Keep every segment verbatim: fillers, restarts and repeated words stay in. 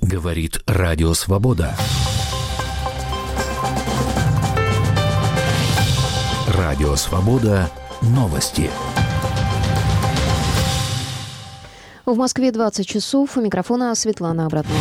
Говорит Радио Свобода. Радио Свобода. Новости. В Москве двадцать часов. У микрофона Светлана Обратного.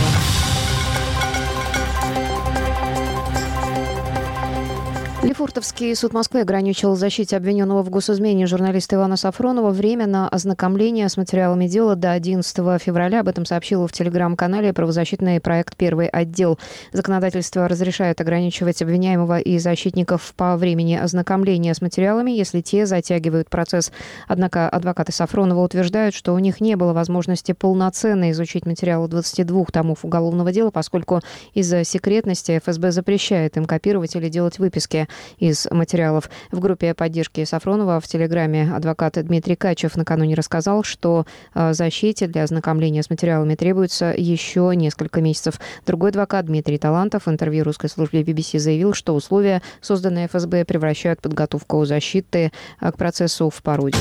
Лефортовский суд Москвы ограничил защите обвиненного в госизмене журналиста Ивана Сафронова время на ознакомление с материалами дела до одиннадцатого февраля. Об этом сообщил в телеграм-канале правозащитный проект «Первый отдел». Законодательство разрешает ограничивать обвиняемого и защитников по времени ознакомления с материалами, если те затягивают процесс. Однако адвокаты Сафронова утверждают, что у них не было возможности полноценно изучить материалы двадцати двух томов уголовного дела, поскольку из-за секретности эф эс бэ запрещает им копировать или делать выписки из материалов. В группе поддержки Сафронова в Телеграме адвокат Дмитрий Качев накануне рассказал, что защите для ознакомления с материалами требуется еще несколько месяцев. Другой адвокат Дмитрий Талантов в интервью русской службе би би си заявил, что условия, созданные эф эс бэ, превращают подготовку защиты к процессу в пародию.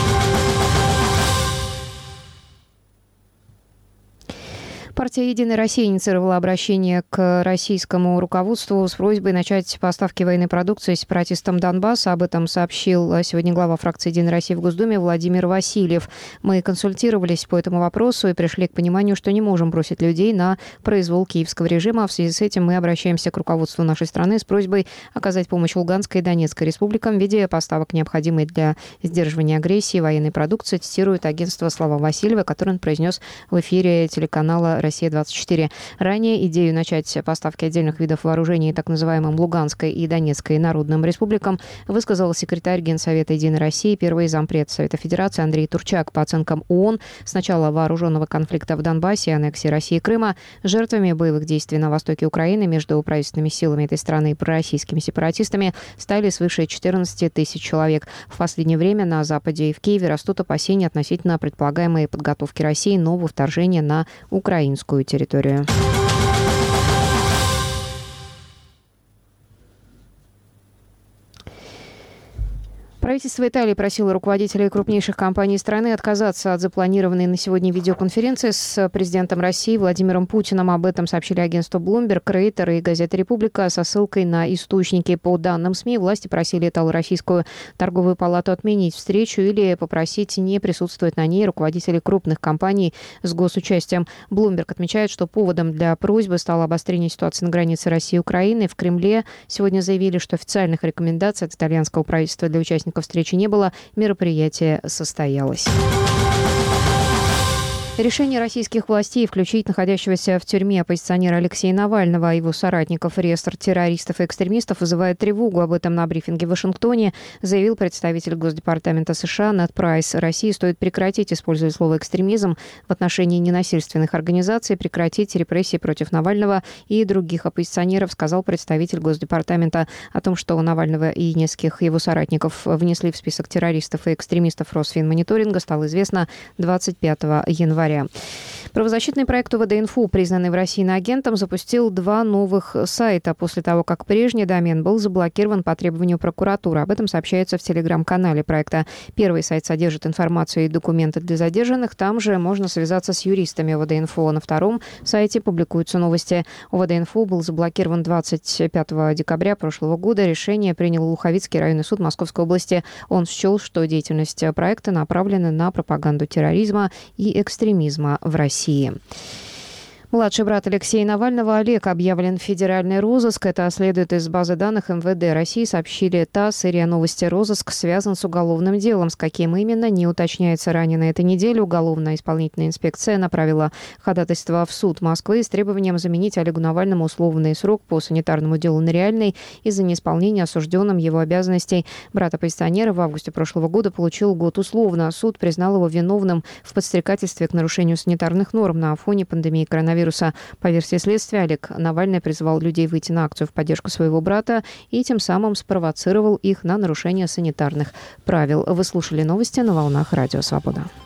Партия «Единая Россия» инициировала обращение к российскому руководству с просьбой начать поставки военной продукции сепаратистам Донбасса. Об этом сообщил сегодня глава фракции «Единая Россия» в Госдуме Владимир Васильев. Мы консультировались по этому вопросу и пришли к пониманию, что не можем бросить людей на произвол киевского режима. В связи с этим мы обращаемся к руководству нашей страны с просьбой оказать помощь Луганской и Донецкой республикам в виде поставок, необходимой для сдерживания агрессии военной продукции, цитирует агентство слова Васильева, который он произнес в эфире телеканала «Россия двадцать четыре». Ранее идею начать поставки отдельных видов вооружений так называемым Луганской и Донецкой народным республикам высказал секретарь Генсовета «Единой России», первый зампред Совета Федерации Андрей Турчак. По оценкам ООН, с начала вооруженного конфликта в Донбассе и аннексии России Крыма жертвами боевых действий на востоке Украины между правительственными силами этой страны и пророссийскими сепаратистами стали свыше четырнадцати тысяч человек. В последнее время на Западе и в Киеве растут опасения относительно предполагаемой подготовки России нового вторжения на Украину территорию. Правительство Италии просило руководителей крупнейших компаний страны отказаться от запланированной на сегодня видеоконференции с президентом России Владимиром Путиным. Об этом сообщили агентство Bloomberg, Рейтер и газета «Република» со ссылкой на источники. По данным СМИ, власти просили Итало-Российскую торговую палату отменить встречу или попросить не присутствовать на ней руководителей крупных компаний с госучастием. Bloomberg отмечает, что поводом для просьбы стало обострение ситуации на границе России и Украины. В Кремле сегодня заявили, что официальных рекомендаций от итальянского правительства для участников встречи не было, мероприятие состоялось. Решение российских властей включить находящегося в тюрьме оппозиционера Алексея Навального и его соратников в реестр террористов и экстремистов вызывает тревогу. Об этом на брифинге в Вашингтоне заявил представитель Госдепартамента США Нед Прайс. России стоит прекратить использовать слово «экстремизм» в отношении ненасильственных организаций, прекратить репрессии против Навального и других оппозиционеров, сказал представитель Госдепартамента. О том, что Навального и нескольких его соратников внесли в список террористов и экстремистов Росфинмониторинга, стало известно двадцать пятого января. Правозащитный проект у вэ дэ инфо, признанный в России иноагентом, запустил два новых сайта после того, как прежний домен был заблокирован по требованию прокуратуры. Об этом сообщается в телеграм-канале проекта. Первый сайт содержит информацию и документы для задержанных. Там же можно связаться с юристами у вэ дэ инфо. На втором сайте публикуются новости. у вэ дэ инфо был заблокирован двадцать пятого декабря прошлого года. Решение принял Луховицкий районный суд Московской области. Он счел, что деятельность проекта направлена на пропаганду терроризма и экстремизма в России. Младший брат Алексея Навального Олег объявлен в федеральный розыск. Это следует из базы данных эм вэ дэ России, сообщили ТАСС и РИА Новости. Розыск связан с уголовным делом. С каким именно, не уточняется. Ранее на этой неделе уголовная исполнительная инспекция направила ходатайство в суд Москвы с требованием заменить Олегу Навальному условный срок по санитарному делу на реальный из-за неисполнения осужденным его обязанностей. Брат оппозиционера в августе прошлого года получил год условно. Суд признал его виновным в подстрекательстве к нарушению санитарных норм на фоне пандемии коронавируса. По версии следствия, Олег Навальный призывал людей выйти на акцию в поддержку своего брата и тем самым спровоцировал их на нарушение санитарных правил. Вы слушали новости на волнах Радио Свобода.